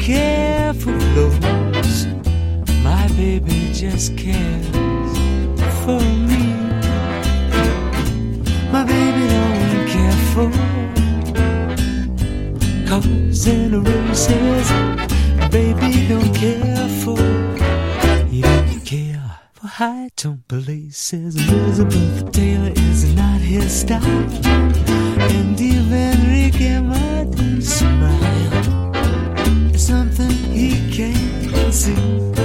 care for those. My baby just cares for me. My baby don't care for cars and races. Baby don't care for, he don't care for high tone places. Elizabeth Taylor is not his style, and even Ricky Martin's smile is something he can't see.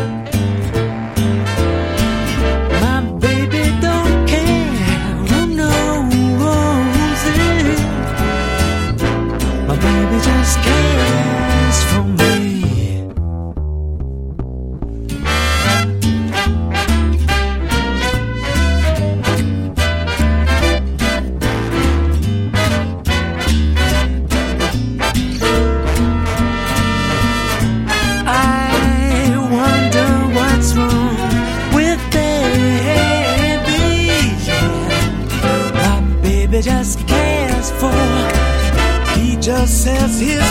My baby don't care who knows it. My baby just cares for me. Just cares for, he just says here